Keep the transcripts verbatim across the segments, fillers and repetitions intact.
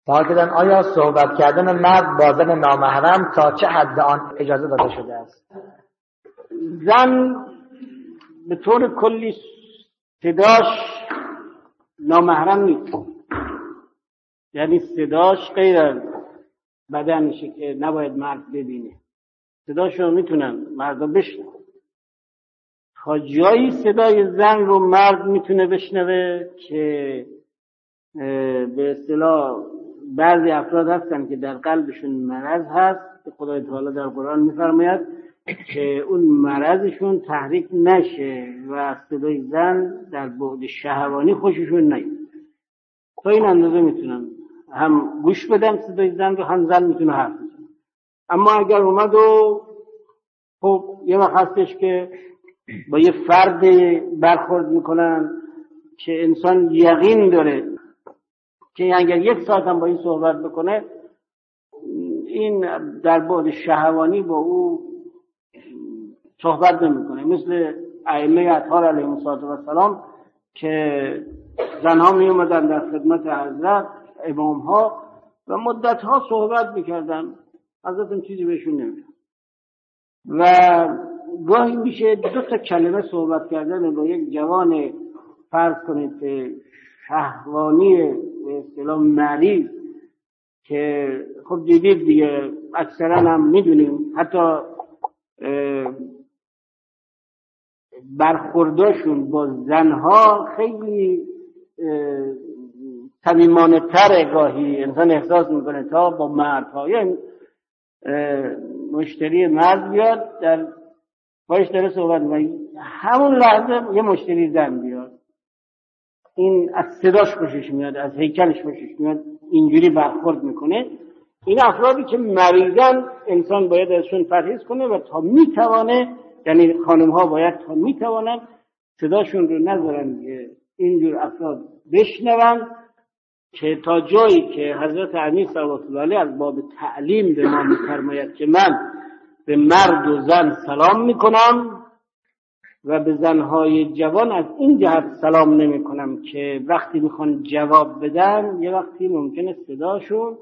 سوال کردن آیا صحبت کردن مرد با زن نامحرم تا چه حد آن اجازه داده شده است؟ زن به طور کلی صداش نامحرم نیست، یعنی صداش غیر از بدنشه که نباید مرد ببینه. صداش رو میتونن مردا بشنون. تا جایی صدای زن رو مرد میتونه بشنوه که به اصطلاح بعضی افراد هستن که در قلبشون مرض هست که خدای تعالی در قرآن میفرماید که اون مرضشون تحریک نشه و صدای زن در بعد شهوانی خوششون نیاد. تا این اندازه میتونن هم گوش بدن صدای زن رو، هم زن میتونه حرف بزنه. اما اگر اومد و خب یه وقت هستش که با یه فرد برخورد میکنن که انسان یقین داره که اگر یک ساعت هم با این صحبت بکنه این در بعد شهوانی با او صحبت نمیکنه، مثل ائمه اطهار علیهم السلام که زنها می اومدن در خدمت حضرت امام ها و مدت ها صحبت میکردن، حضرت هم چیزی بهشون نمیگفت. و گاهی میشه دو تا کلمه صحبت کردن با یک جوان فرض کنید که شهوانی به اصطلاح مریض که خب دیدید دیگه اکثرا هم میدونیم حتی برخورداشون با زنها خیلی صمیمانه تره، گاهی انسان احساس میکنه تا با مردها. یعنی مشتری مرد بیاد در باش داره صحبت میکنه، همون لحظه یه مشتری زن بیاد، این از صداش خوشش میاد، از هیکلش خوشش میاد، اینجوری برخورد میکنه. این افرادی که مریضن انسان باید ازشون پرهیز کنه و تا میتوانه، یعنی خانم ها باید تا میتوانن صداشون رو نذارن که اینجور افراد بشنون، که تا جایی که حضرت امیر صلوات الله علیه از باب تعلیم به ما میفرماید که من به مرد و زن سلام میکنم و به زنهای جوان از این جهت سلام نمی کنم که وقتی میخوان جواب بدن یه وقتی ممکنه صداشون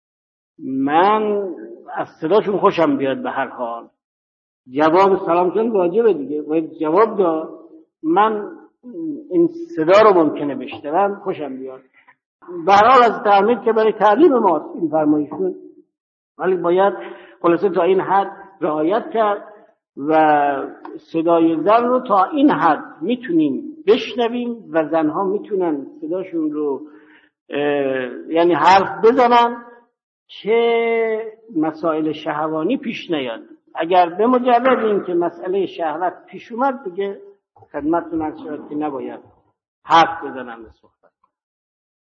من از صداشون خوشم بیاد، به هر حال جواب سلامشون واجبه دیگه، باید جواب داد، من این صدا رو ممکنه بشنوم خوشم بیاد. به هر حال از تعمید که برای تعلیم ماست این فرمایشون، ولی باید خلاصه تا این حد رعایت کرد و صدای زن رو تا این حد میتونیم بشنویم و زنها میتونن صداشون رو یعنی حرف بزنن که مسائل شهوانی پیش نیاد. اگر به مجرد این که مسئله شهوت پیش اومد دیگه خدمتتون عرض شد که نباید حرف بزنن به صحبت.